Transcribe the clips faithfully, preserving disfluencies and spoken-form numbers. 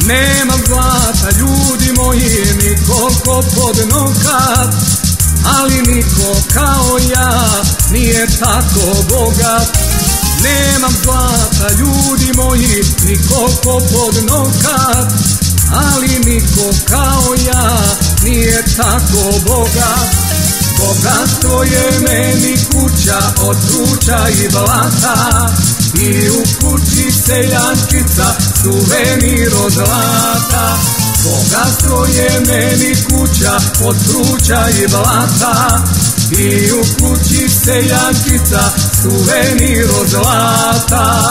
Nemam zlata, ljudi moji, ni koliko pod nokat, ali niko kao ja nije tako bogat. Nemam zlata, ljudi moji, ni koliko pod nokat, ali niko kao ja nije tako bogat. Bogatstvo je meni kuća od truća i blata, i u kući seljančica suvenir od zlata. Bogatstvo je meni kuća od truća i blata, i u kući seljančica suvenir od zlata.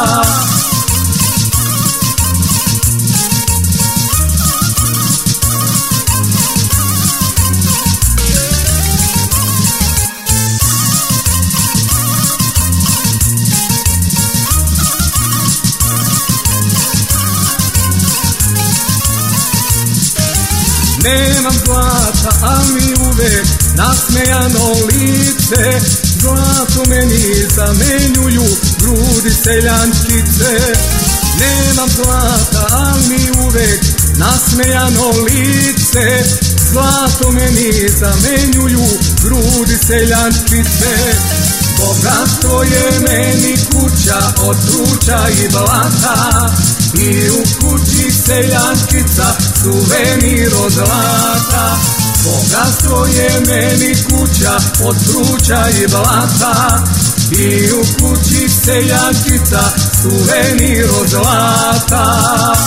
Nemam zlata, ali uvek nasmejano lice, zlato meni zamenjuju grudi seljančice. Nemam zlata, ali uvek nasmejano lice, zlato meni zamenjuju grudi seljančice. Bogatstvo je meni kuća od truća i blata, i u kući seljančica suvenir od zlata. Bogatstvo je meni kuća od truća i blata, i u kući seljančica suvenir od zlata.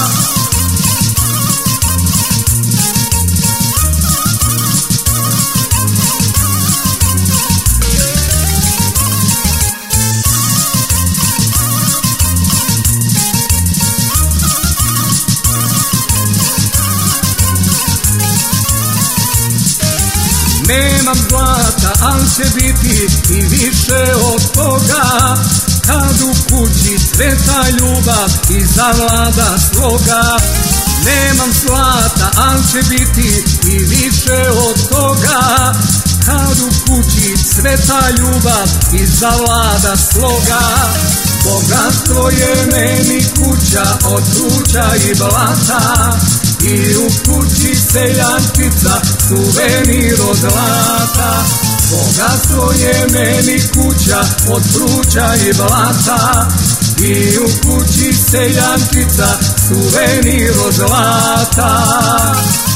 Nemam zlata, al će biti i više od toga, kad u kući cveta ljubav i zavlada sloga. Nemam zlata, al će biti i više od toga, kad u kući cveta ljubav i zavlada sloga. Bogatstvo je meni kuća od truća i blata, i u kući seljančica suvenir od zlata. Bogatstvo je meni kuća od truća i blata, i u kući seljančica suvenir od zlata.